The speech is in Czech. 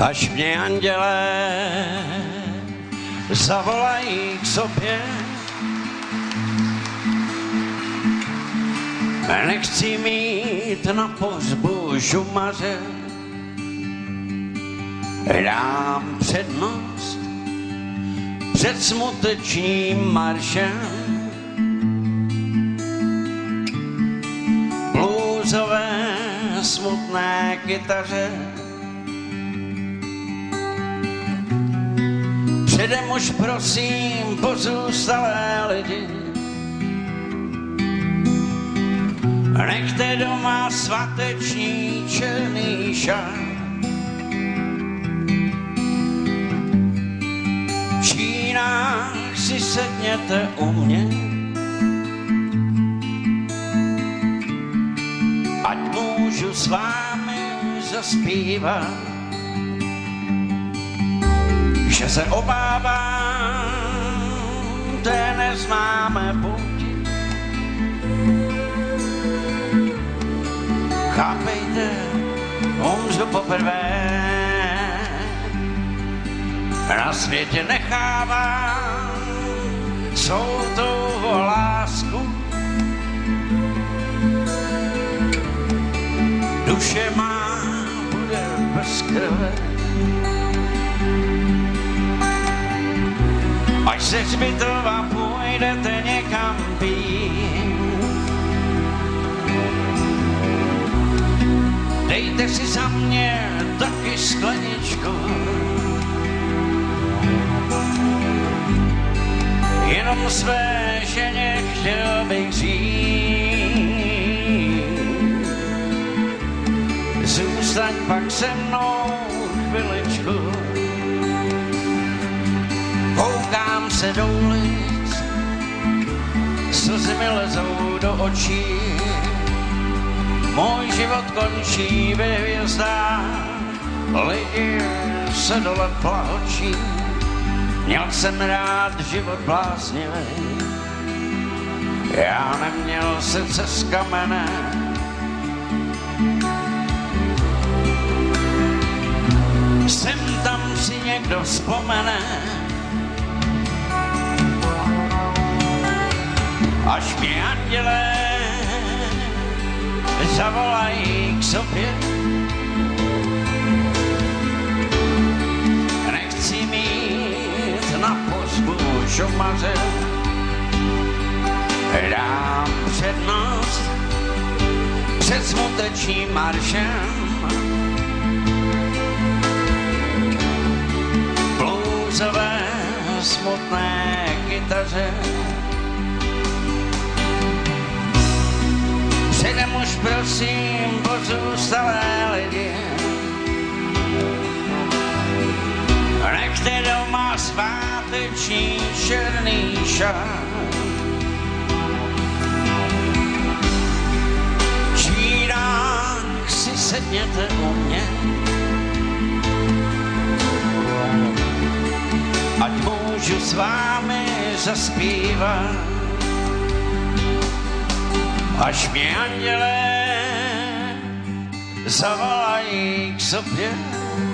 až mě andělé zavolají k sobě. Nechci mít na pohřbu žumaře, dám přednost před smutečným maršem. Bluesové smutné kytaře předem už prosím pozůstalé lidi, nechte doma svateční černý šát. V Čínách si sedněte u mě, ať můžu s vámi zaspívat, že se obávám té neznámé pouti. Chápejte, umřu poprvé, na světě nechávám svou touhu lásku. Duše má bude bez krve, až ze hřbitova půjdete někam pít. Dejte si za mě taky skleničku, jenom své ženě chtěl bych říct, zůstaň pak se mnou chviličku. Koukám se do ulic, slzy mi lezou do očí, můj život končí ve hvězdách, lidi se dole plahočí. Měl jsem rád život bláznivý, já neměl srdce z kamene. Sem tam si někdo vzpomene, až mě andělé zavolají k sobě. Nechci mít na pohřbu žumaře, dám přednost před smutečným maršem. Bluesové smutné kytaře předem už prosím pozůstalé lidi, nechte doma sváteční černý šát. V Čínách si sedněte u mě, ať můžu s vámi zaspívat, až mě andělé zavolají k sobě.